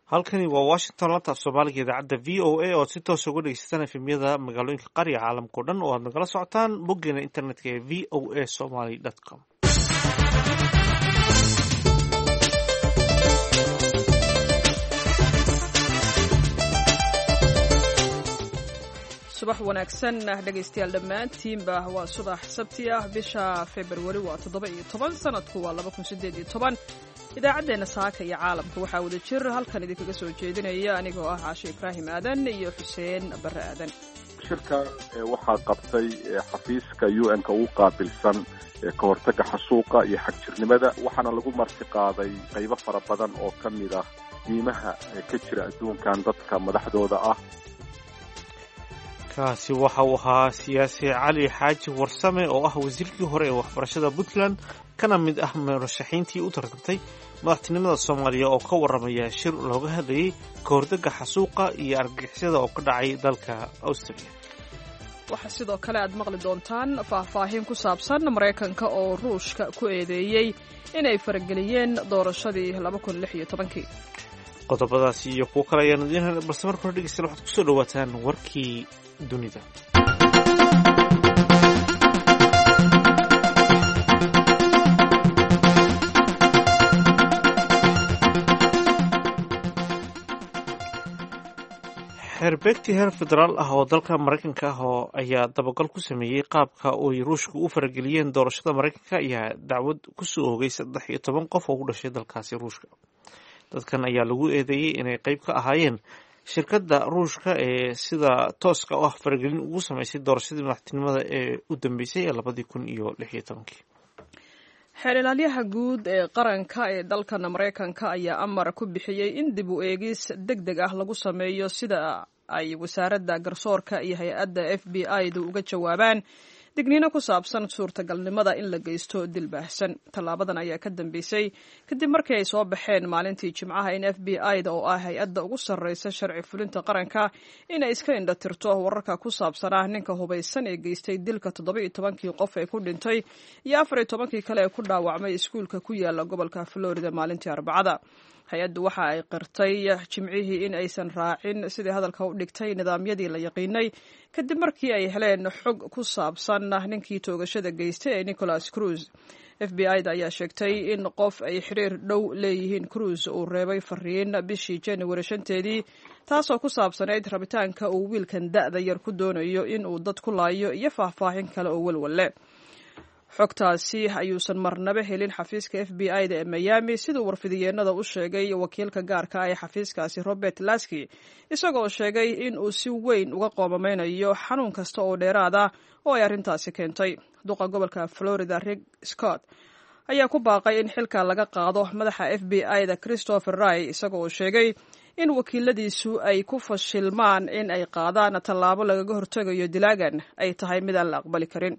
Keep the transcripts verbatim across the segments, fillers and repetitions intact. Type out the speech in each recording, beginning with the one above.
halkani waa washington lanta af soomaaliga idaacadda v o a ood si toos uga dhegeysataan efemyada magaalooyinka qariga caalamka o dhan oo aad nagala socotaan boggeena internetka ee v o a somaly com. subax wanaagsan dhegaystayaal dhammaantiinba waa subax sabti ah bisha februari waa toddoba iyo toban sanadku waa laba kun sideed iyo toban idaacaddeenna saaka iyo caalamka waxaa wada jir halkan idinkaga soo jeedinaya anigoo ah caashe ibraahim aadan iyo xuseen barre aadan. shirka waxaa qabtay xafiiska u n-ka ugu qaabilsan ka hortagga xasuuqa iyo xagjirnimada waxaana lagu marti qaaday qaybo fara badan oo ka mid ah diimaha ka jira adduunkan dadka madaxdooda ah. kaasi waxa uu ahaa siyaasi cali xaaji warsame oo ah wasiirkii hore ee waxbarashada puntland kana mid ah murashaxiintii u tartantay madaxtinimada soomaaliya oo ka warramaya shir looga hadlayay ka hortagga xasuuqa iyo argagixisada oo ka dhacay dalka australia. waxaa sidoo kale aad maqli doontaan faahfaahin ku saabsan maraykanka oo ruushka ku eedeeyey inay farageliyeen doorashadii laba kun lix iyo tobankii. qodobadaasi iyo kuwo kale ayaan idiin helnay balse marka hore dhegeystayaal waxaad kusoo dhawaataan warkii dunida. xeerbeegti heer federaal ah oo dalka maraykanka ah oo ayaa dabagal ku sameeyey qaabka ay ruushka u farageliyeen doorashada maraykanka ayaa dacwad kusoo oogay saddex iyo toban qof oo u dhashay dalkaasi ruushka. dadkan ayaa lagu eedeeyey inay qayb ka ahaayeen shirkadda ruushka ee sida tooska u ah faragelin ugu samaysay doorashadii madaxtinimada ee u dambeysay ee labadii kun iyo lix iyo tobankii. xeer ilaalyaha guud ee qaranka ee dalkan maraykanka ayaa amar ku bixiyey in dib u eegis deg deg ah lagu sameeyo sida ay wasaaradda garsoorka iyo hay-adda f b i-du uga jawaabaan digniino ku saabsan suurtagalnimada in la geysto dil baahsan. tallaabadan ayaa ka dambeysay kadib markii ay soo baxeen maalintii jimcaha in f b i-da oo ah hay-adda ugu sarreysa sharci fulinta qaranka inay iska indhatirto wararka ku saabsanaa ninka hubaysan ee geystay dilka toddoba iyo tobankii qof ee ku dhintay iyo afar iyo tobankii kale ee ku dhaawacmay iskuulka ku yaala gobolka florida maalintii arbacada. hay-addu waxa ay qirtay jimcihii in aysan raacin sidii hadalka u dhigtay nidaamyadii la yaqiinay kadib markii ay heleen xog ku saabsan ninkii toogashada geystay ee nicholas cruz. f b i-da ayaa sheegtay in qof ay xiriir dhow leeyihiin cruz uu reebay fariin bishii january shanteedii taasoo ku saabsanayd rabitaanka uu wiilkan da'da yar ku doonayo in uu dad ku laayo iyo faahfaahin kale oo walwalle. xogtaasi ayuusan marnaba helin xafiiska f b i-da ee miami siduu warfidiyeenada u sheegay wakiilka gaarka ah ee xafiiskaasi robert laski isagoo sheegay in uu si weyn uga qoomameynayo xanuun kasta oo dheeraad ah oo ay arrintaasi keentay. duqa gobolka florida rick scott ayaa ku baaqay in xilka laga qaado madaxa f b i-da christopher ray isagoo sheegay in wakiiladiisu ay ku fashilmaan in ay qaadaan tallaabo lagaga hortegayo dilaagan ay tahay mid aan la aqbali karin.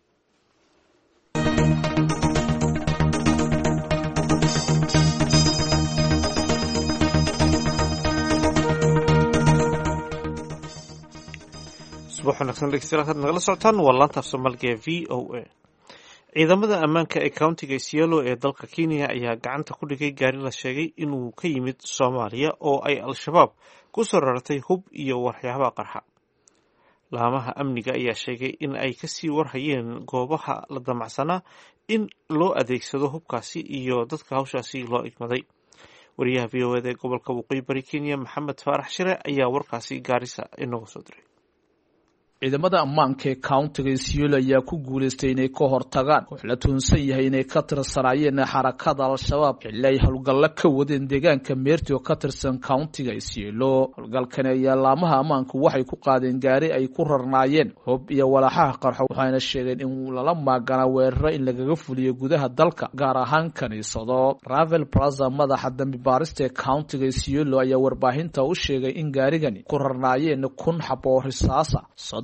subax wanaagsan dhegeystayaal had nagala socotaan waa laanta af soomaaliga ee v o a. ciidamada ammaanka ee countiga Isiolo ee dalka Kenya ayaa gacanta ku dhigay gaari la sheegay inuu ka yimid Soomaaliya oo ay al-shabaab ku soo rartay hub iyo waxyaabaha qarxa. laamaha amniga ayaa sheegay in ay kasii warhayeen goobaha la damacsanaa in loo adeegsado hubkaasi iyo dadka hawshaasi loo igmaday. wariyaha v o a ee gobolka waqooyi bari Kenya Maxamed Faarax Shire ayaa warkaasi Gaarisa inooga soo diray. ciidamada ammaanka ee countiga Isiolo ayaa ku guuleystay inay ka hortagaan wax la tuunsan yahay inay ka tirsanaayeen xarakada al-shabaab xilli ay howlgallo ka wadeen deegaanka Meerti oo ka tirsan countiga Isiolo. howlgalkan ayaa laamaha ammaanku waxay ku qaadeen gaari ay ku rarnaayeen hub iyo walaaxaha qarxo waxayna sheegeen in lala maagana weeraro in lagaga fuliyo gudaha dalka gaar ahaan kaniisado. Ravel Plaza madaxa dambi baarista ee countiga Isiolo ayaa warbaahinta u sheegay in gaarigani ku rarnaayeen kun xabo oo risaasa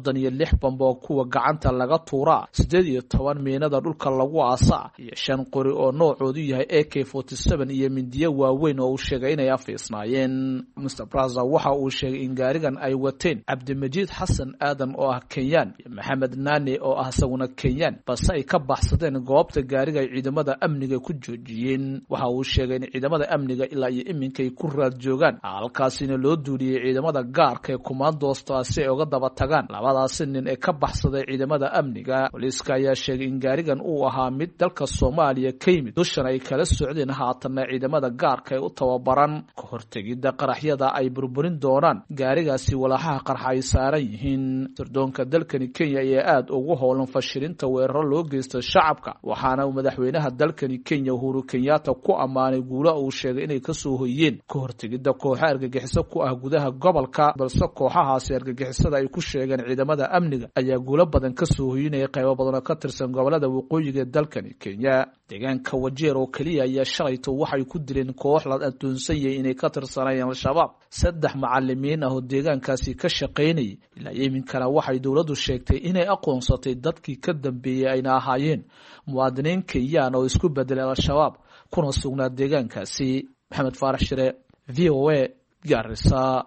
soddon iyo lix bambo oo kuwa gacanta laga tuuraa, siddeed iyo toban miinada dhulka lagu aasaa, iyo shan qori oo noocoodu yahay A K forty-seven iyo mindiyo waaweyn oo uu sheegay inay afiisnaayeen. mister Braza waxa uu sheegay in gaarigan ay wateen Cabdimajiid Xasan Aadan oo ah Kenyaan iyo Maxamed Naane oo ah isaguna Kenyaan, balse ay ka baxsadeen goobta gaariga ay ciidamada amniga ku joojiyeen. waxa uu sheegay in ciidamada amniga ilaa iyo iminka ay ku raad joogaan, halkaasina loo duuliyey ciidamada gaarka ee kumaandoosta si ay uga daba tagaan labadaasi nin ee ka baxsaday ciidamada amniga. booliiska ayaa sheegay in gaarigan uu ahaa mid dalka Soomaaliya ka yimid, dushan ay kala socdeen haatanna ciidamada gaarka ee u tababaran ka hortegidda qaraxyada ay burburin doonaan gaarigaasi walaaxaha qarxa ay saaran yihiin. sirdoonka dalkani Kenya ayaa aad ugu howlan fashilinta weeraro loo geysto shacabka, waxaana uu madaxweynaha dalkani Kenya Uhuru Kenyatta ku ammaanay guula uu sheegay inay ka soo hoyeen ka hortegidda kooxo argagixiso ku ah gudaha gobolka, balse kooxahaasi argagixisada ay ku sheegeen ciidamada amniga ayaa guulo badan ka soo hoyinaya qaybo badan oo ka tirsan gobolada waqooyiga ee dalkani Kenya. deegaanka Wajeer oo kaliya ayaa shalayto waxay ku dileen koox la adoonsan yahay inay ka tirsanayeen al-shabaab. saddex macallimiin ah oo deegaankaasi ka shaqeynayay ilaa iminkana waxay dowladdu sheegtay inay aqoonsatay dadkii ka dambeeyay ayna ahaayeen muwaadiniin Kenyaan oo isku bedelay al-shabaab kuna sugnaa deegaankaasi. Maxamed Faarax Shire, V O A, Garissa.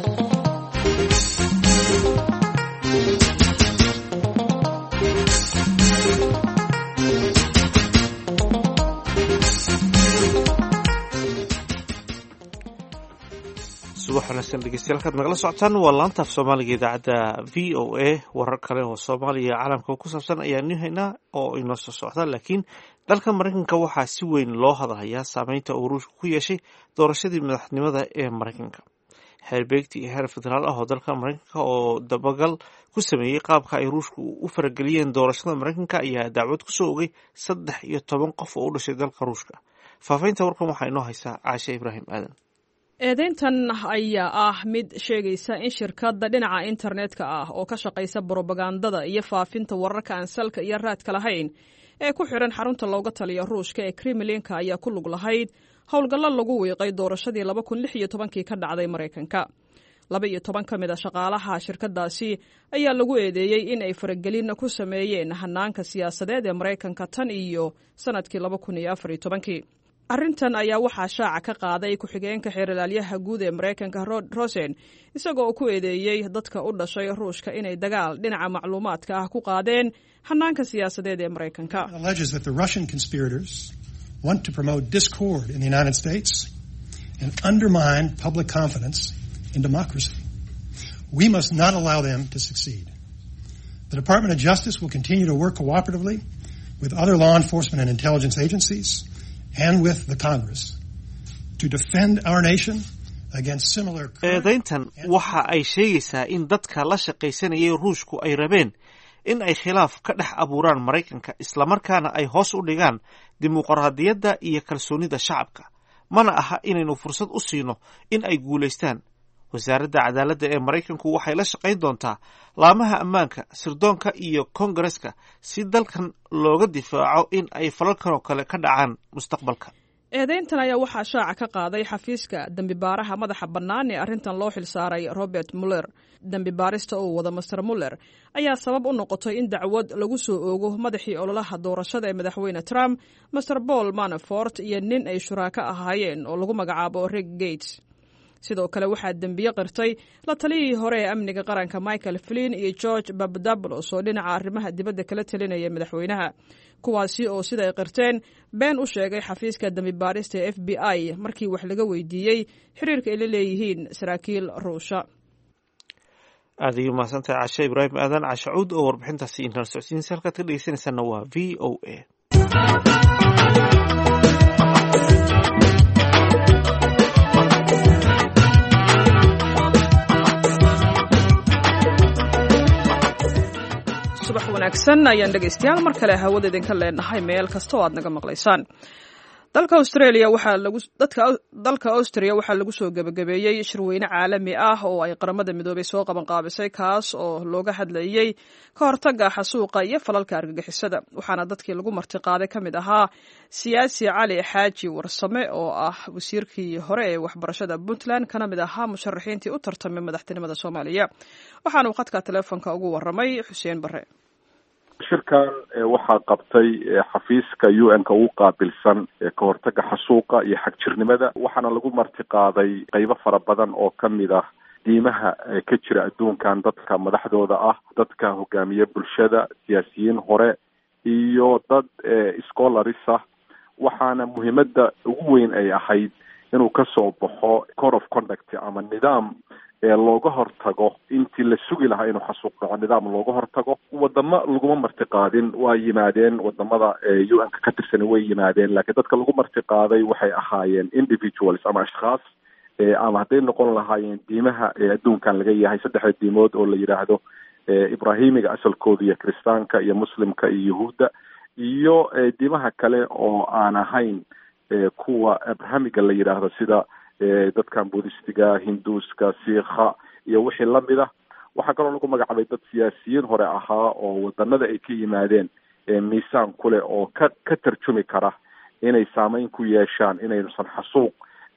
subax wanaagsan dhegeystayaal kaad nagala socotaan waa laanta af soomaaliga idaacadda V O A. warar kale oo Soomaaliya iyo caalamka ku saabsan ayaan ni haynaa oo inoo soo socda, laakiin dalka Mareykanka waxaa si weyn loo hadlayaa saameynta uu Ruushku ku yeeshay doorashadii madaxtinimada ee Mareykanka. xeerbeegti iyo heer federaal ah oo dalka Mareykanka oo dabagal ku sameeyey qaabka ay Ruushku u farageliyeen doorashada Mareykanka ayaa dacwad ku soo ogay saddex iyo toban qof oo u dhashay dalka Ruushka. faafaynta warkan waxaa inoo haysaa Caashe Ibraahim Aadan. eedeyntan ayaa ah mid sheegaysa in shirkadda dhinaca internetka ah oo ka shaqaysa brobagandada iyo faafinta wararka aan salka iyo raadka lahayn ee ku xiran xarunta looga taliya Ruushka ee Kremlinka ayaa ku lug lahayd howlgallo lagu wiiqay doorashadii laba kun lix iyo tobankii ka dhacday Mareykanka. laba iyo toban ka mid a shaqaalaha shirkaddaasi ayaa lagu eedeeyey in ay faragelin ku sameeyeen hanaanka siyaasadeed ee Mareykanka tan iyo sanadkii laba kun iyo afar iyo tobankii. arrintan ayaa waxaa shaaca ka qaaday ku-xigeenka xeeralaalyaha guud ee Mareykanka Rod Rosen, isagoo ku eedeeyey dadka u dhashay Ruushka inay dagaal dhinaca macluumaadka ah ku qaadeen hanaanka siyaasadeed ee Mareykanka. alleges that the Russian conspirators want to promote discord in the United States and undermine public confidence in democracy. We must not allow them to succeed. The Department of Justice will continue to work cooperatively with other law enforcement and intelligence agencies and with the Congress to defend our nation against similar. eedayntan waxa ay sheegaysaa in dadka la shaqaysanayay Ruushku ay rabeen in ay khilaaf ka dhex abuuraan Mareykanka islamarkaana ay hoos u dhigaan dimuqraadiyadda iyo kalsoonida shacabka. mana aha inaynu fursad u siino in ay guulaystaan. wasaaradda cadaaladda ee Mareykanku waxay la shaqayn doontaa laamaha ammaanka, sirdoonka iyo Kongareska si dalkan looga difaaco in ay falalkan oo kale ka dhacaan mustaqbalka. eedeyntan ayaa waxaa shaaca ka qaaday xafiiska dambi baaraha madaxa bannaan ee arrintan loo xilsaaray Robert Mueller. dambi baarista uu wada Master Mueller ayaa sabab u noqotay in dacwad lagu soo oogo madaxii ololaha doorashada ee madaxweyne Trump, Master Paul Manafort, iyo nin ay shuraaka ahaayeen oo lagu magacaabo Rick Gates. sidoo kale waxaa dembiye qirtay la taliyihii hore ee amniga qaranka Michael Flynn iyo George Papadopoulos oo dhinaca arrimaha dibadda kala talinaya madaxweynaha, kuwaasi oo sida ay qirteen been u sheegay xafiiska dambi baarista ee F B I markii wax laga weydiiyey xiriirka ay la leeyihiin saraakiil Ruusha. aad ayuu mahadsantahay Caashe Ibraahim Aadan. Caashe Cuud oo warbixintaasi inala socodsiinaysa. halkaad ka dhegeysanaysaana waa V O A. subax wanaagsan ayaan dhegaystayaal mar kale hawada idinka leenahay meel kasta oo aad naga maqlaysaan. dalka australia waxaa lagu dadka dalka austria waxaa lagu soo gebagabeeyey shirweyne caalami ah oo ay qaramada midoobay soo qaban qaabisay kaas oo looga hadlayey ka hortagga xasuuqa iyo falalka argagixisada waxaana dadkii lagu martiqaaday ka mid ahaa siyaasi cali xaaji warsame oo ah wasiirkii hore ee waxbarashada puntland kana mid ahaa musharaxiintii u tartamay madaxtinimada soomaaliya waxaana uu khadka teleefonka ugu waramay xuseen bare. shirkan waxaa qabtay xafiiska u n ka ugu qaabilsan ka hortagga xasuuqa iyo xagjirnimada waxaana lagu martiqaaday qaybo fara badan oo ka mid ah diimaha ka jira adduunkan dadka madaxdooda ah, dadka hogaamiye bulshada, siyaasiyiin hore iyo dad scholars ah. waxaana muhiimada ugu weyn ay ahayd inuu kasoo baxo code of conduct ama nidaam ee looga hortago intii la sugi lahaa inuu xasuuq dhaco, nidaam looga hortago. wadamo laguma martiqaadin, waa yimaadeen wadamada u n ka ka tirsan way yimaadeen, laakiin dadka lagu martiqaaday waxay ahaayeen individuals ama ashkhaas ama hadday noqon lahaayeen diimaha adduunkan laga yahay saddexda diimood oo la yidhaahdo ibrahimiga asalkooda iyo kiristaanka iyo muslimka iyo yahuudda, iyo diimaha kale oo aan ahayn kuwa abrahamiga la yidhaahdo sida dadkan budistiga, hinduuska, siikha iyo wixii lamid ah. waxaa kaloo lagu magacaabay dad siyaasiyiin hore ahaa oo wadanada ay ka yimaadeen miisaan kuleh oo ka ka tarjumi kara inay saameyn ku yeeshaan inaynusan xasuuq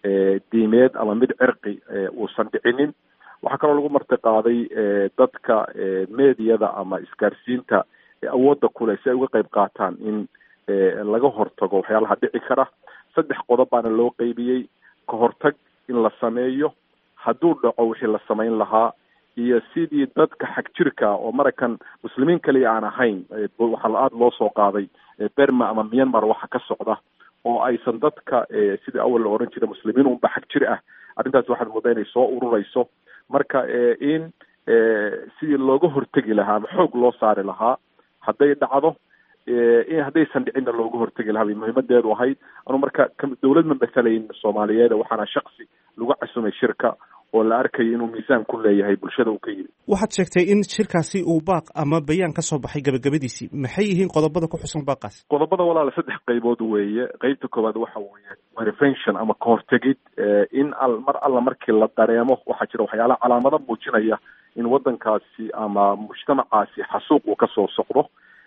diimeed ama mid cirqi uusan dhicinin. waxaa kaloo lagu martiqaaday dadka meediyada ama isgaarsiinta awoodda kuleh si ay uga qayb qaataan in laga hortago waxyaalaha dhici kara. saddex qodob baana loo qeybiyey: ka hortag in la sameeyo, hadduu dhaco wixii la samayn lahaa, iyo sidii dadka xag jirka oo maraykan muslimiin kaliya aan ahayn. waxaa aada loo soo qaaday Burma ama Myanmar waxa ka socda oo aysan dadka sidii awal la oran jiray muslimiin unba xag jir ah. arrintaas waxaad moodaa inay soo ururayso. marka in sidii looga hortegi lahaa ama xoog loo saari lahaa hadday dhacdo, in haddaysan dhicinna looga hortegi lahaa bay muhiimadeedu ahayd. anu marka dawlad ma masalayn soomaaliyeed, waxaana shaksi lagu casumay shirka oo la arkayo inuu miisaan ku leeyahay bulshada uu ka yimi. waxaad sheegtay in shirkaasi uu baaq ama bayaan ka soo baxay gabagabadiisii. maxay yihiin qodobada ku xusan baaqaas? qodobada walaala saddex qaybood weeye. qeybta koowaad waxa weeye prevention ama kahortegid. in al mar alla markii la dareemo waxaa jira waxyaalaha calaamado muujinaya in wadankaasi ama mujtamacaasi xasuuq uu kasoo socdo.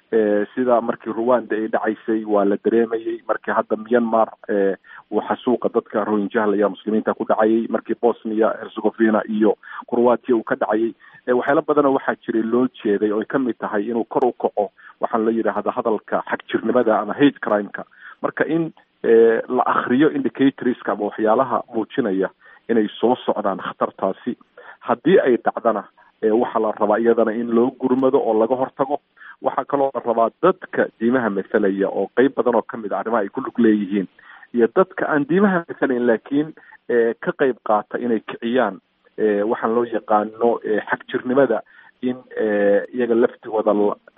sida markii Rwanda ay dhacaysay waa la dareemayay, markii hadda Myanmar uu xasuuqa dadka Rohingya la muslimiinta ku dhacayay, markii Bosnia Herzegovina iyo Croatia uu ka dhacayay. waxyaalo badan waxaa jiray loo jeeday oo ay ka mid tahay inuu kor u kaco waxaan la yidhaahda hadalka xagjirnimada ama hate crime-ka. marka in la akhriyo indicatorska ama waxyaalaha muujinaya inay soo socdaan khatartaasi. haddii ay dhacdana waxaa la rabaa iyadana in loo gurmado oo laga hortago. waxaa kaloo la rabaa dadka diimaha masalaya oo qeyb badan oo kamid a arrimaha ay ku lug leeyihiin, iyo dadka aan diimaha masalayn laakiin ka qeyb qaata inay kiciyaan waxaan loo yaqaano xagjirnimada, in iyaga laftigooda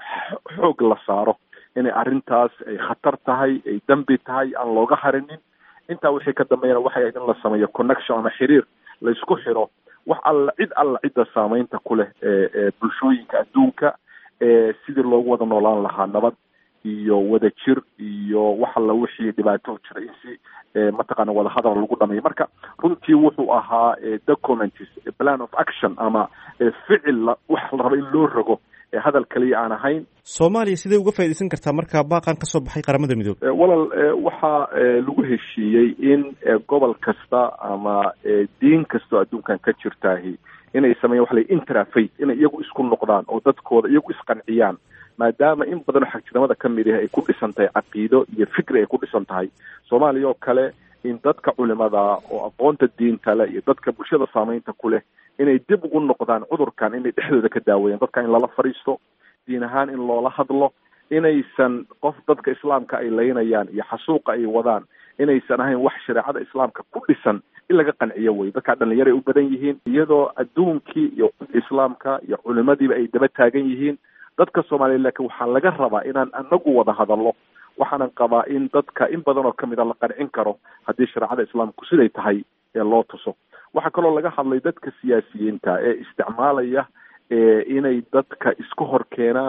xoog la saaro inay arrintaas ay khatar tahay, ay dambi tahay, aan looga harinin. intaa wixii ka dambeeyana waxay ahayd in la sameeyo connection ama xiriir la isku xiro wax alla cid alla cidda saameynta ku leh bulshooyinka adduunka, sidii loogu wada noolaan lahaa nabad iyo wada jir iyo wax alla wixii dhibaato jira in si mataqaana wada hadal lagu dhameeyo. marka runtii wuxuu ahaa documents plan of action ama ficil wax la rabo in loo rogo hadal kaliya aan ahayn. soomaaliya sidee uga faa'iidaysan kartaa marka baaqan ka soo baxay qaramada midoobay? walal waxaa lagu heshiiyey in gobol kasta ama diin kastoo adduunkan ka jirtaahi inay sameeyaan waxa la interfaith, inay iyagu isku noqdaan oo dadkooda iyagu isqanciyaan, maadaama in badan xagjirnimada ka mid ah ay ku dhisan tahay caqiido iyo fikri ay ku dhisan tahay. soomaaliya oo kale in dadka culimada oo aqoonta diinta leh iyo dadka bulshada saameynta ku leh inay dib ugu noqdaan cudurkan, inay dhexdooda ka daaweeyaan dadka, in lala fariisto diin ahaan in loola hadlo, inaysan qof dadka islaamka ay leynayaan iyo xasuuqa ay wadaan inaysan ahayn wax shareecada islaamka ku dhisan in laga qanciyo wey. dadkaa dhalinyaro ay u badan yihiin, iyadoo adduunkii iyo islaamka iyo culimadiiba ay daba taagan yihiin. dadka soomaaliya laakiin waxaa laga rabaa inaan anagu wada hadallo. waxaanan qabaa in dadka in badan oo kamid a la qancin karo haddii shareecada islaamku siday tahay ee loo tuso. waxaa kaloo laga hadlay dadka siyaasiyiinta ee isticmaalaya inay dadka isku hor keenaan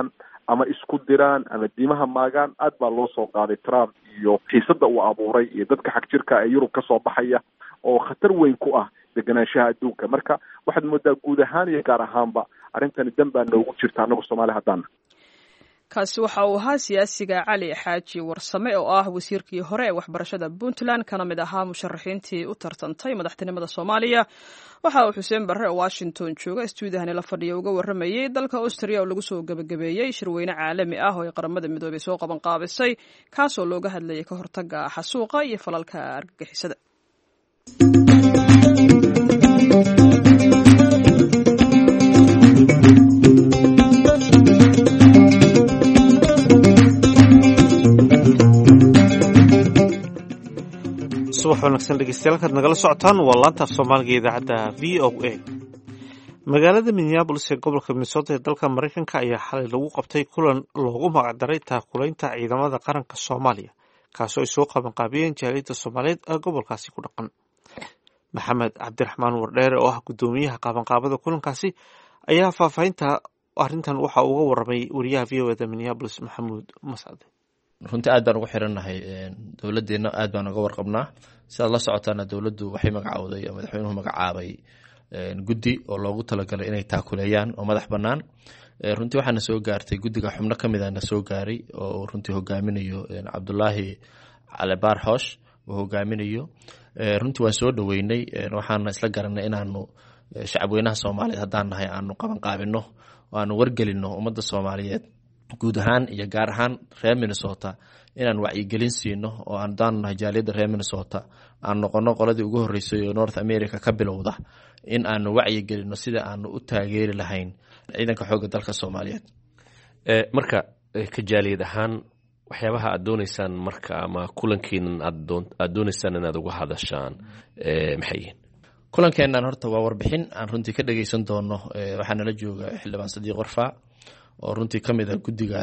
ama isku diraan ama diimaha maagaan aad baa loo soo qaaday Trump iyo xiisada uu abuuray iyo dadka xag jirka ee Yurub ka soo baxaya oo khatar weyn ku ah deganaanshaha adduunka. Marka waxaad moodaa guud ahaan iyo gaar ahaanba arrintani danbaa noogu jirta anagu Soomaali haddaan. kaasi waxa uu ahaa siyaasiga Cali Xaaji Warsame oo ah wasiirkii hore ee waxbarashada Puntland kana mid ahaa musharaxiintii u tartantay madaxtinimada Soomaaliya. waxa uu Xuseen Barre oo Washington jooga stuudiyaha la fadhiyo uga waramayay dalka Austria oo lagu soo gabagabeeyay shirweyne caalami ah oo ay qaramada midoobay soo qaban qaabisay kaasoo looga hadlayay ka hortagga xasuuqa iyo falalka argagixisada. subax wanaagsan dhegeystayaal kaad nagala socotaan waa laanta af Soomaaliga idaacadda V O A. magaalada Minneapolis ee gobolka Minnesota ee dalka Mareykanka ayaa xalay lagu qabtay kulan loogu magacdaray taakulaynta ciidamada qaranka Soomaaliya kaasoo ay soo qaban qaabiyeen jaaliyadda Soomaaliyeed ee gobolkaasi ku dhaqan. Maxamed Cabdiraxmaan Wardheere oo ah gudoomiyaha qabanqaabada kulankaasi ayaa faahfaahinta arrintan waxa uu uga warramay wariyaha V O A da Minneapolis Maxamuud Mascade. runtii aad baan ugu xirannahay dowladdeena aad baan uga warqabnaa sidaad la socotaana dowladdu waxay magacowday oo madaxweynuhu magacaabay guddi oo loogu talagalay inay taakuleeyaan oo madax bannaan. runtii waxaana soo gaartay guddiga xubno ka mid ahna soo gaaray oo runtii hogaaminayo Cabdulaahi Calibaar Xoosh uu hogaaminayo. runtii waan soo dhoweynay waxaana isla garanay inaanu shacabweynaha Soomaaliyeed haddaan nahay aanu qaban qaabino oo aanu wargelino ummadda Soomaaliyeed guud ahaan iyo gaar ahaan reer Minnesota inaan wacyigelin siino oo aan daanahay jaaliyadda reer Minnesota aan noqono qoladii ugu horeysay oo North America ka bilowda in aanu wacyigelino sida aanu u taageeri lahayn ciidanka xoogga dalka Soomaaliyeed. ee marka ka jaaliyad ahaan waxyaabaha aad doonaysaan marka ama kulankiinan aad doon aad doonaysaan inaad uga hadashaan ee maxay yihiin? kulankeennan horta waa warbixin aan runtii ka dhageysan doono waxaa nala jooga xildhibaan Sadiiq Warfaa oo runtii ka mid ah guddiga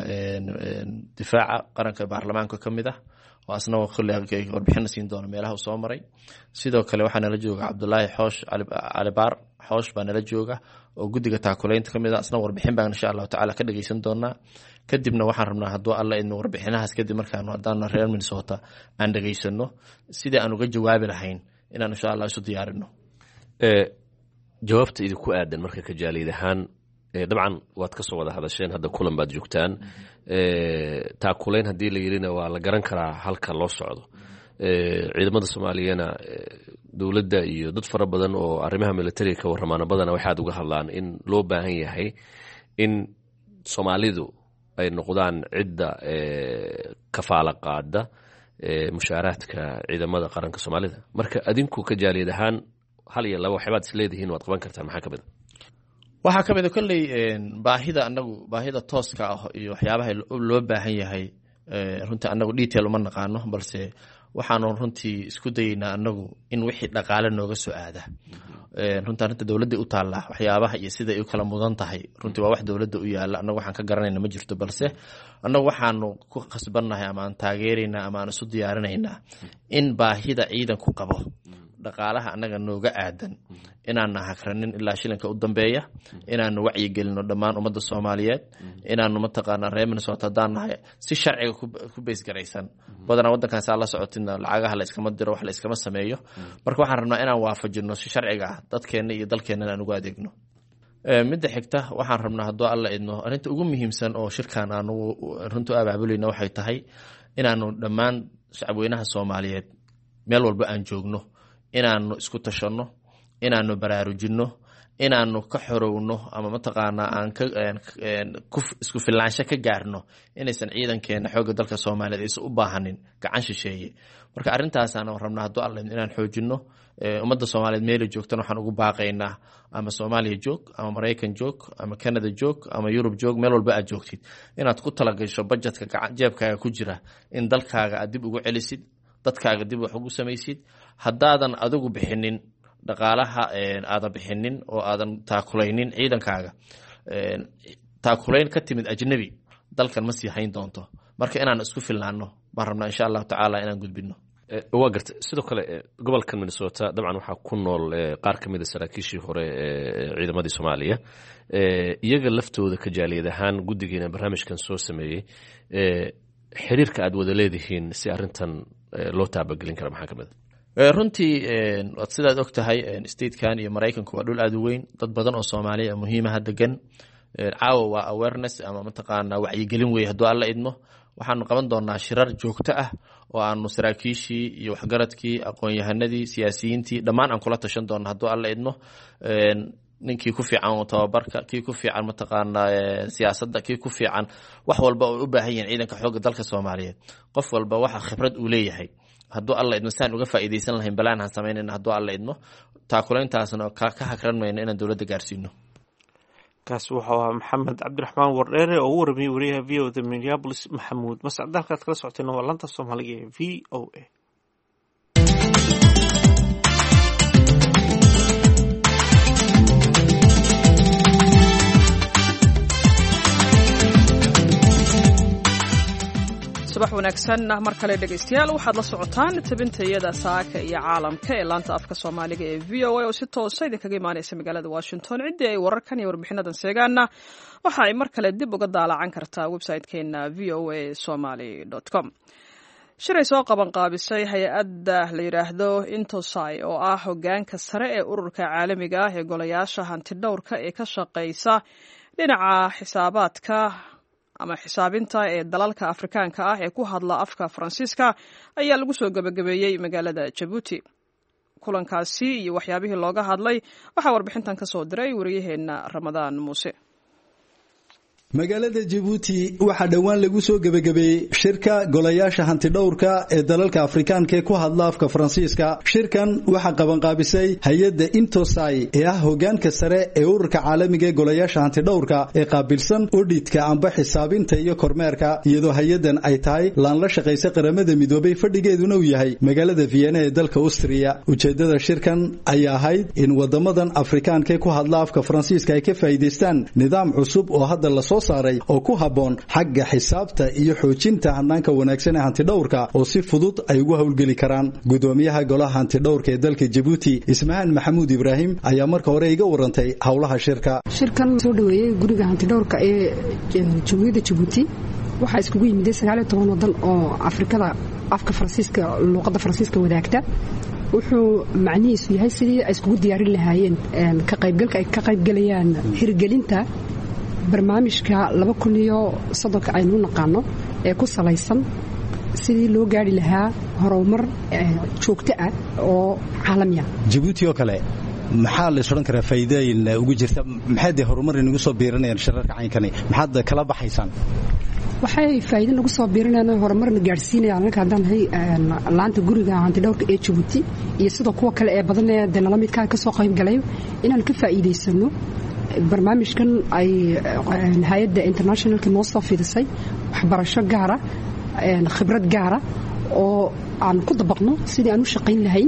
difaaca qaranka baarlamaanka ka mid ah oo asna warbixin siin doona meelaha uu soo maray. sidoo kale waxaa nala jooga Cabdulaahi Xoosh Calibaar Xoosh baa nala jooga oo guddiga taakulaynta ka mid ah asna warbixin baan insha Allah tacaala ka dhageysan doonaa. kadibna waxaan rabnaa hadduu alla idin warbixinahaas kadib markaan haddaan reer Minnesota aan dhageysano sidii aan uga jawaabi lahayn inaan insha Allah isu diyaarino. ee jawaabta idinku aadan marka ka jaaliyad ahaan dabcan waad ka soo wada hadasheen hadda kulan baad joogtaan ee taakulayn hadii la yirina waa la garan karaa halka loo socdo. ee ciidamada Soomaaliyeena dawladda iyo dad fara badan oo arrimaha military ka warramaana badana waxaad uga hadlaan in loo baahan yahay in Soomaalidu ay noqdaan cidda ee kafaala qaada ee mushaaraadka ciidamada qaranka Soomaalida. marka adinku ka jaaliyad ahaan hal iyo laba waxbaad isleedihiin waad qaban kartaan maxaa kamid waxaa ka mid ah kolley baahida anagu baahida tooska ah iyo waxyaabaha loo baahan yahay runtii anagu detail uma naqaano balse waxaanu runtii isku dayeynaa anagu in wixii dhaqaale nooga soo aada runtii arinta dowladda u taala waxyaabaha iyo sida ay u kala mudan tahay runtii waa wax dowladda u yaala anagu waxaan ka garanayna ma jirto balse anagu waxaanu ku khasbannahay ama aan taageeraynaa ama aan isu diyaarinaynaa in baahida ciidanku qabo dhaqaalaha anaga nooga aadan inaan hakranin ilaa shilinka u dambeeya inaanu wacyi gelino dhammaan ummadda Soomaaliyeed inaanu mataqaana reer Minnesota daanahay si sharciga ku bees garaysan badana wadankaas la socotina lacagaha la iskama diro wax la iskama sameeyo. marka waxaan rabnaa inaan waafajino si sharciga ah dadkeena iyo dalkeena aan ugu adeegno. ee midda xigta waxaan rabnaa hadduu alla idno arinta ugu muhiimsan oo shirkan aanu runtii abaabulina waxay tahay inaanu dhammaan shacabweynaha Soomaaliyeed meel walba aan joogno inaanu isku tashano inaanu baraarujino inaanu ka xorowno ama mataqaana aan ka isku filaansho ka gaarno inaysan ciidankeena xoogga dalka Soomaaliyeed isu u baahanin gacan shisheeye. marka arintaas aan rabnaa hadduu alla inaan xoojino ummadda Soomaaliyeed meel joogtan waxaan ugu baaqaynaa ama Soomaaliya joog ama Mareykan joog ama Canada joog ama Europe joog meel walba aad joogtid inaad ku talagasho budgetka gacan jeebkaaga ku jira in dalkaaga aad dib ugu celisid dadkaaga dib wax ugu samaysid haddaadan adigu bixinin dhaqaalaha aadan bixinin oo aadan taakulaynin ciidankaaga taakulayn ka timid ajnabi dalkan ma sii hayn doonto. marka inaan isku filnaano baan rabnaa insha Allah tacaala inaan gudbino. waa garta sidoo kale gobolkan Minnesota dabcan waxaa ku nool qaar ka mid ah saraakiishii hore ee ciidamadii Soomaaliya iyaga laftooda ka jaaliyad ahaan guddigeena barnaamijkan soo sameeyay xiriirka aad wada leedihiin si arrintan loo taabagelin karo maxaa ka mid ah runtii sidaad og tahay statekan iyo Mareykanku waa dhul aad u weyn dad badan oo Soomaaliya muhiimaha degan caawa waa awareness ama mataqaanaa wacyigelin weey hadduu alla idmo waxaanu qaban doonaa shirar joogto ah oo aanu saraakiishii iyo waxgaradkii aqoon-yahanadii siyaasiyiintii dhammaan aan kula tashan doonno hadduu alla idmo ninkii ku fiican tababarka kii ku fiican mataqaanaa siyaasadda kii ku fiican wax walba oo u baahan yihiin ciidanka xoogga dalka Soomaaliyeed qof walba waxa khibrad uu leeyahay hadduu alla idmo saan uga faa'iideysan lahayn balaan aan sameynayna hadduu alla idmo taakulayntaasna ka ka hakran mayno inaan dowladda gaarsiino kaas wuxuu ahaa maxamed cabdiraxmaan wardheere oo u warramiyey wariyaha v o da Minneapolis maxamuud mascad halkaad kala socotayna waa laanta Soomaaliga ee v o a subax wanaagsan mar kale dhegaystayaal waxaad la socotaan tabintayada saaka iyo caalamka ee laanta afka Soomaaliga ee v o a oo si toos ah idinkaga imaanaysa magaalada Washington cidii ay wararkan iyo warbixinadan seegaana waxa ay mar kale dib uga daalacan kartaa website-keena v o a somali dot com shiray soo qaban qaabisay hay-adda la yiraahdo Intosai oo ah hoggaanka sare ee ururka caalamiga ah ee golayaasha hantidhowrka ee ka shaqeysa dhinaca xisaabaadka ama xisaabinta ee dalalka Afrikaanka ah ee ku hadla afka Faransiiska ayaa lagu soo gabagabeeyay magaalada Djibouti kulankaasi iyo waxyaabihii looga hadlay waxa warbixintan ka soo diray wariyaheena Ramadaan Muuse magaalada Djibouti waxa dhawaan lagu soo gabagabeeyay shirka golayaasha hantidhowrka ee dalalka Afrikaanka ee ku hadla afka Faransiiska shirkan waxa qaban qaabisay hay'adda Intosai ee ah hoggaanka sare ee ururka caalamiga ee golayaasha hantidhowrka ee qaabilsan auditka amba xisaabinta iyo kormeerka iyadoo hay'adan ay tahay laan la shaqeysa qaramada midoobay fadhigeeduna uu yahay magaalada Vienna ee dalka Austria ujeedada shirkan ay ahayd in wadamadan Afrikaanka ee ku hadla afka Faransiiska ay ka faa'iideystaan nidaam cusub oo hadda la soo saaray oo ku haboon xagga xisaabta iyo xoojinta hanaanka wanaagsan ee hantidhowrka oo si fudud ay ugu hawlgeli karaan gudoomiyaha golaha hantidhowrka ee dalka Djibouti Ismahan Maxamuud Ibrahim ayaa marka hore iga warantay hawlaha shirka shirkan soo dhaweeyay guriga hantidhowrka ee Jamhuuriyadda Djibouti waxa iskugu yimid sagaal iyo toban wadan oo Afrikada afka Faransiiska luqadda Faransiiska wadaagta wuxuu macnihiisu yahay sidii ay iskugu diyaarin lahaayeen ka qaybgalka ay ka qaybgalayaan hirgelinta barnaamijka laba kun iyo soddon aynu naqaano ee ku salaysan sidii loo gaari lahaa horumar joogto ah oo caalami ah Djibouti oo kale maxaa la soo karaa faa'iidooyin ugu jirta maxay de horumar inagu soo biirinayaan shirarka caynkani maxaad kala baxaysaan waxay faa'iido nagu soo biirinayaan horumarna gaarsiinayaan halka hadaan hay laanta guriga hantidhowrka ee Djibouti iyo sidoo kuwa kale ee badan ee dalal midka ka soo qayb galay inaan ka faa'iideysano barnaamijkan ay hay'adda internationalka noo soo fidisay waxbarasho gaar ah khibrad gaar ah oo aan ku dabaqno sidii aan u shaqayn lahayn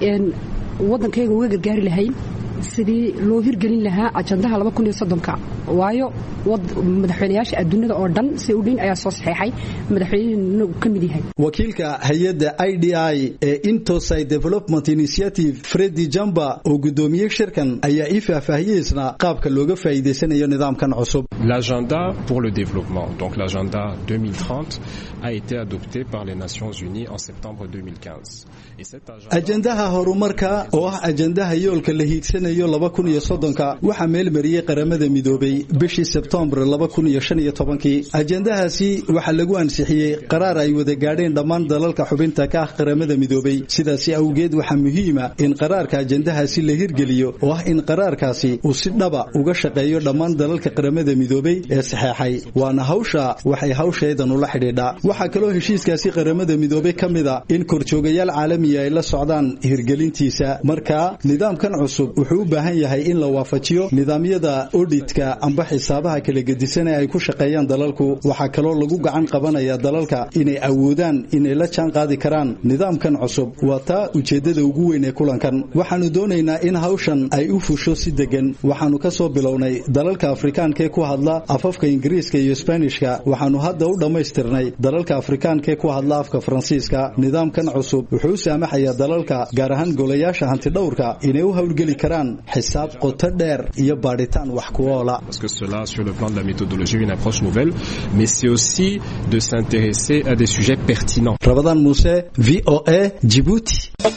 waddankayga uga gargaari lahayn sidii loo hirgelin lahaa ajandaha laba kun iyo soddon waayo madaxweynayaasha adduunyada oo dhan si u dhin ayaa soo saxeexay madaxweynena uu ka mid yahay wakiilka hay'adda I D I ee Intosai Development Initiative Freddy Jamba oo gudoomiyay shirkan ayaa ii faahfaahiyayna qaabka looga faa'iideysanayo nidaamkan cusub l'agenda pour le développement donc l'agenda deux mille trente a été adopté par les Nations Unies en septembre deux mille quinze et cet agenda ajandaha horumarka oo ah ajandaha yoolka la hiigsanayo laba kun iyo soddon waxa meel mariyay qaramada midoobay bishii September laba kun iyo shan iyo toban ajandahaasi waxa lagu ansixiyay qaraar ay wada gaadheen dhammaan dalalka xubinta ka ah qaramada midoobay sidaas awgeed waxa muhiim ah in qaraarka ajandahaasi la hirgeliyo oo ah in qaraarkaasi uu si dhaba uga shaqeeyo dhammaan dalalka qaramada midoobay ee saxeexay waana hawsha waxay hawsheedan ula xidhiidhaa waxa kale oo heshiiskaasi qaramada midoobay kamida in korjoogayaal caalami ay la socdaan hirgelintiisa marka nidaamkan cusub wuxuu wuxuu u baahan yahay in la waafajiyo nidaamyada auditka amba xisaabaha kala gedisan ee ay ku shaqeeyaan dalalku. waxaa kaloo lagu gacan qabanaya dalalka inay awoodaan inay la jaan qaadi karaan nidaamkan cusub. waa taa ujeedada ugu weyn ee kulankan. waxaanu doonaynaa in hawshan ay u fusho si degan. waxaanu ka soo bilownay dalalka afrikaanka ee ku hadla afafka ingiriiska iyo isbaanishka. waxaanu hadda u dhammaystirnay dalalka afrikaanka ee ku hadla afka faransiiska. nidaamkan cusub wuxuu u saamaxayaa dalalka gaar ahaan golayaasha hantidhowrka inay u howlgeli karaan xisaab qoto dheer iyo baadhitaan wax ku oola. Parce que cela, sur le plan de la méthodologie, une approche nouvelle, mais c'est aussi de s'intéresser à des sujets pertinents. Ramadan Mousse, V O A, Djibouti.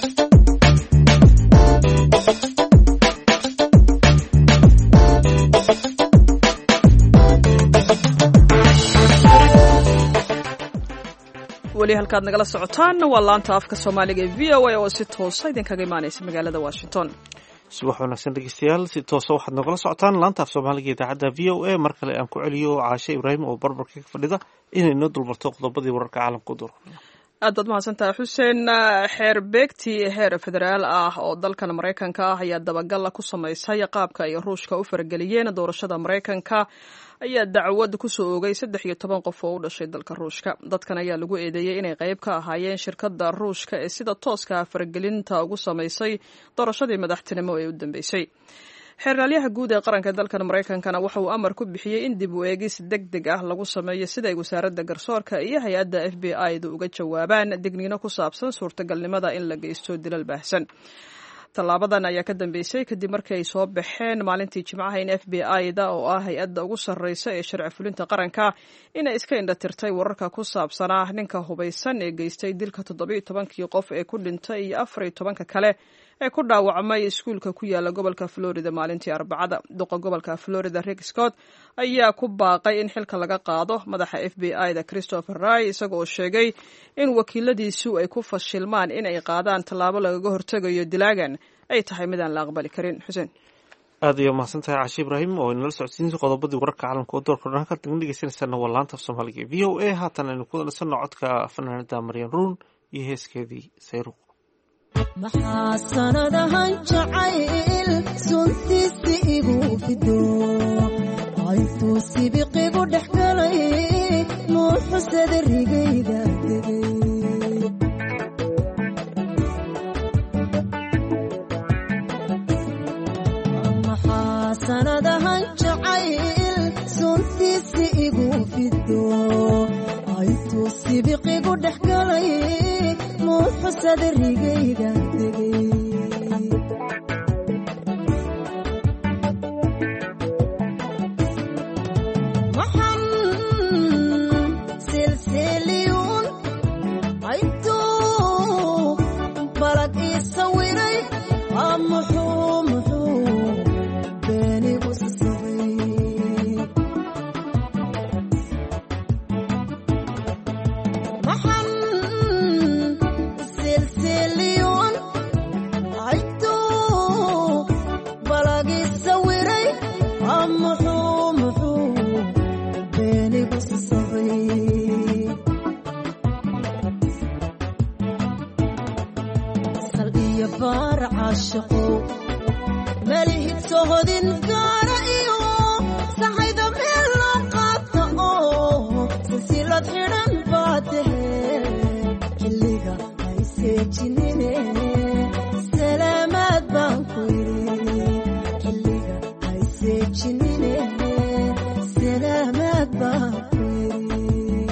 weli halkaad nagala socotaan waa laanta afka Soomaaliga ee V O A oo si toos ah idinkaga imaanaysa magaalada Washington. subax wanaagsan dhegeystayaal, si toos ah waxaad nagala socotaan laanta af Soomaaliga ee idaacadda V O A. mar kale aan ku celiyo Caashe Ibraahim oo barbarka ka fadhida inay noo dulmarto qodobadii wararka caalamka u door. aad baad mahadsantahay Xuseen. xeer beegti heer federaal ah oo dalkan Mareykanka ah ayaa dabagal ku sameysay qaabka ay Ruushka u farageliyeen doorashada Mareykanka ayaa dacwad ku soo oogay saddex iyo toban qof oo u dhashay dalka Ruushka. dadkan ayaa lagu eedeeyay inay qayb ka ahaayeen shirkadda Ruushka ee sida tooska ah faragelinta ugu sameysay doorashadii madaxtinimo ee u dambeysay. xeeralyaha guud ee qaranka dalkan Mareykankana waxa uu amar ku bixiyay in dib u eegis degdeg ah lagu sameeyo sida ay wasaaradda garsoorka iyo hay'adda F B I-da uga jawaabaan digniino ku saabsan suurtagalnimada in la geysto dilal baahsan. tallaabadan ayaa ka dambeysay kadib markii ay soo baxeen maalintii Jimcaha in F B I-da oo ah hay'adda ugu sarreysa ee sharci fulinta qaranka inay iska indhatirtay wararka ku saabsanaa ninka hubaysan ee geystay dilka toddoba iyo tobankii qof ee ku dhintay iyo afar iyo tobanka kale ee ku dhaawacmay iskuulka ku yaala gobolka Florida maalintii Arbacada. duqa gobolka Florida Rick Scott ayaa ku baaqay in xilka laga qaado madaxa F B I-da Christopher Wray isagoo sheegay in wakiiladiisu ay ku fashilmaan in ay qaadaan tallaabo lagaga hortagayo dilaagan ay tahay mid aan la aqbali karin. Xuseen aad iyo mahadsantahay Caashe Ibraahim oo inala socodsiinaysa qodobadii wararka caalamka oo doorka dhanka dib dhegeysanaysa waa laanta af Soomaaliga V O A. haatan aynu ku nasanno codka fanaanada Maryan Ruun iyo heeskeedii Sayruq. maxaa sanadahan jacayl suntiisi igu fido aytuu sibiqigu dhex galay nuuxusada rigayda degay maxaa sanadahan jacayl suntiisi igu fido aytuu sibiqigu dhex galay nuuxusada rigayda degay waxaan silsiliyuun aytuu balag ii sawiray aa muxuu muxuu beenigu sasabay waxaan silsiliyuun aytuu balag ii sawiray aa muxuu muxuu beenigu sasabay sal iyo baar caashaqo malihid sohodin gaara iyo saxayda meel loo qaata oo silsilad xidhan baa tahe xilliga ay seejinine salaamaad baan ku yidhi xilliga ay seejinine salaamaad baan ku yidhi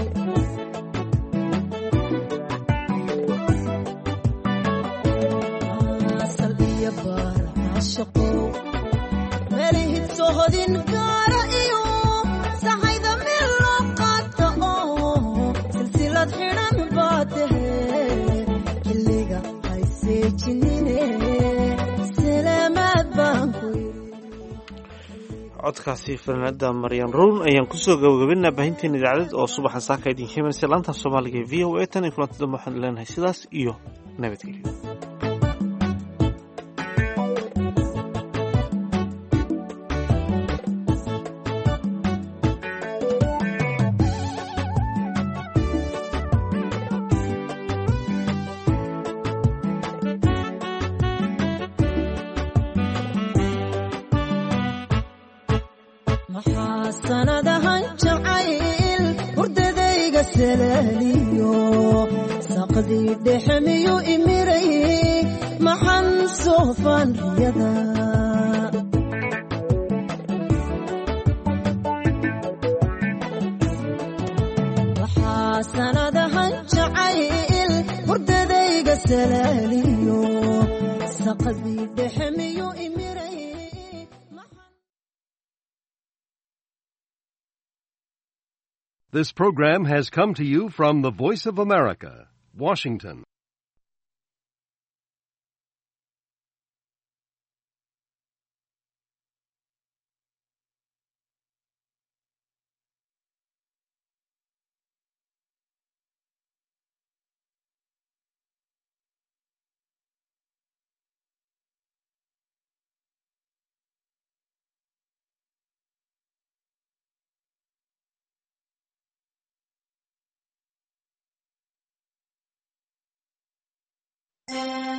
sal iyo baar caashaqo malihid sohodin gaara iyo saxayda meel loo qaata oo silsilad xidhan baa tahe xilliga ay seejinine salaamaad baan ku codkaasi fanaanada Maryan Ruun ayaan kusoo gabagabeynaa baahinteena idaacadeed oo subaxan saaka idin keenaysa laanta Soomaaliga ee V O A. tan iyo kulanti dambe waxaan leenahay sidaas iyo nabadgelyo. waxaa sanadahan jacayl hurdadayga salaaliyo saqdii dhexe miyuu imiray maxan soofaan riyada waxaa sanadahan jacayl hurdadayga salaaliyo saqdii dhexe miyuu imiray. This program has come to you from the Voice of America, Washington.